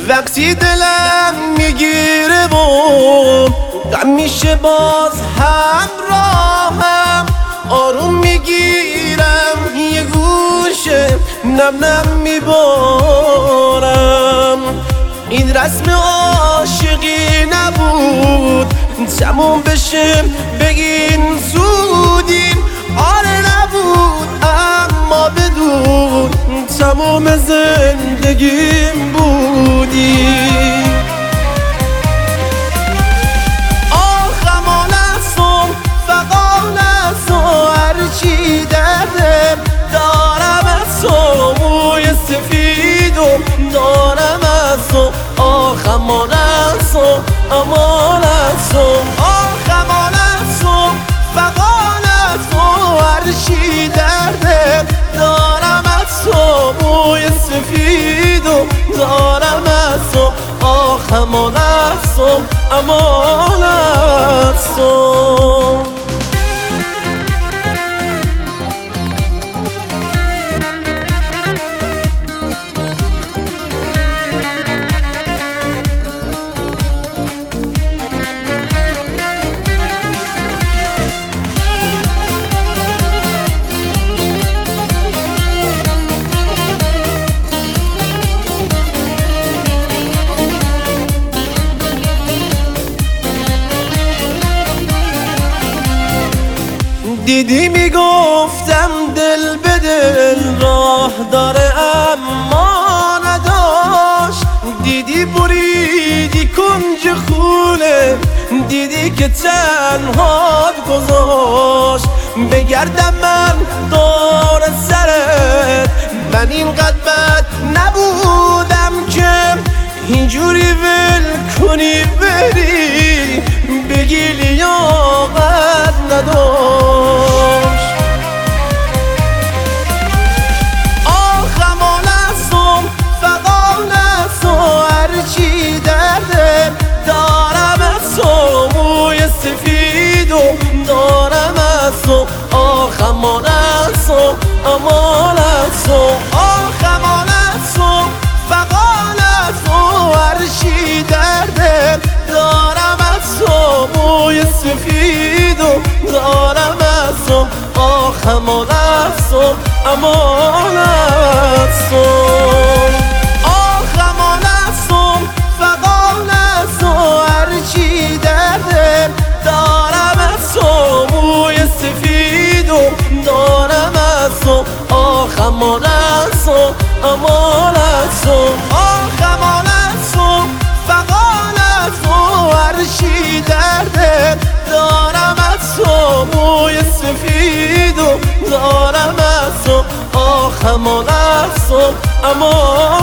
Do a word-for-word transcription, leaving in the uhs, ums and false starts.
وقتی دلم میگیره و غم میشه باز همراهم، آروم میگیرم یه گوشه نم نم میبارم. این رسم عاشقی نبود تموم بشه بگین زودین، آره نبود اما بدون تمام زندگیم بودی. آخم آنستم فقط نستم هرچی دردم دارم از تو، موی سفید و دارم از تو. آخم آنستم اما نستم، آخم آنستم فقط نستم هرچی دردم دارم از تو، موی سفید و دارم از تو. آخم آنستم اما نستم. دیدی میگفتم دل به دل راه داره اما نداشت، دیدی بریدی کنج خونه، دیدی که تنهات گذاشت. بگردم من دور سرت، من اینقدر بد نبودم که اینجوری ول کنی بری، بگی لیاقت نداشت. آخم آنستم فقط نستم هرچی دردم دارم از تو، موی سفید و دارم از تو. آخم آنستم اما نستم، آخم آنستم فقط نستم هرچی دردم دارم از تو، موی سفید و دارم از تو. آخم آنستم اما نستم، آخم آنستم فقط نستم هرچی دردم دارم از تو، موی سفید و دارم از تو. آخم آنستم اما نستم، آخم آنستم فقط نستم هرچی دردم دارم از تو، موی سفید و دارم از تو. آخم آنستم اما